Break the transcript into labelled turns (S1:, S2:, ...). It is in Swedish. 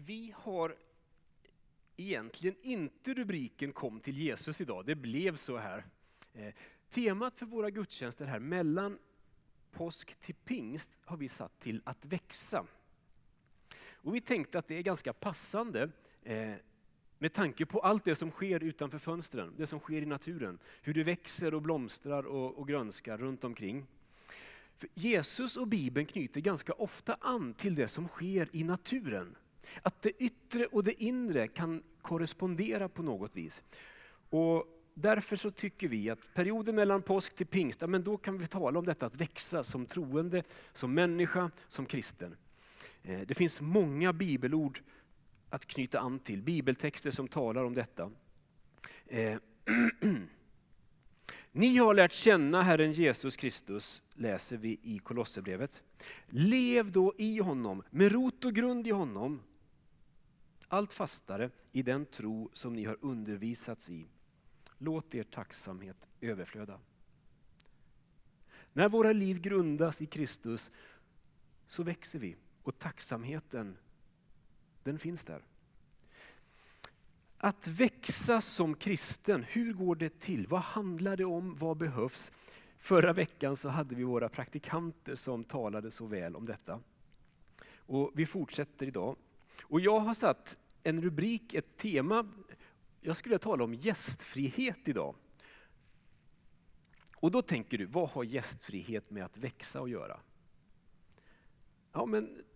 S1: Vi har egentligen inte rubriken Kom till Jesus idag. Det blev så här. Temat för våra gudstjänster här mellan påsk till pingst har vi satt till att växa. Och vi tänkte att det är ganska passande med tanke på allt det som sker utanför fönstren. Det som sker i naturen. Hur det växer och blomstrar och grönskar runt omkring. För Jesus och Bibeln knyter ganska ofta an till det som sker i naturen. Att det yttre och det inre kan korrespondera på något vis. Och därför så tycker vi att perioden mellan påsk till pingst, men då kan vi tala om detta att växa som troende, som människa, som kristen. Det finns många bibelord att knyta an till, bibeltexter som talar om detta. Ni har lärt känna Herren Jesus Kristus, läser vi i Kolosserbrevet. Lev då i honom, med rot och grund i honom. Allt fastare i den tro som ni har undervisats i. Låt er tacksamhet överflöda. När våra liv grundas i Kristus så växer vi. Och tacksamheten, den finns där. Att växa som kristen, hur går det till? Vad handlar det om? Vad behövs? Förra veckan så hade vi våra praktikanter som talade så väl om detta. Och vi fortsätter idag. Och jag har satt en rubrik, ett tema. Jag skulle tala om gästfrihet idag. Och då tänker du, vad har gästfrihet med att växa att göra? Ja, men